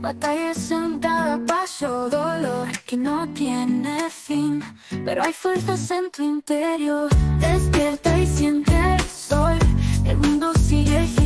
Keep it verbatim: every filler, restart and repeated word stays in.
Batallas en cada paso, dolor que no tiene fin, pero hay fuerzas en tu interior. Despierta y siente el sol, el mundo sigue girando.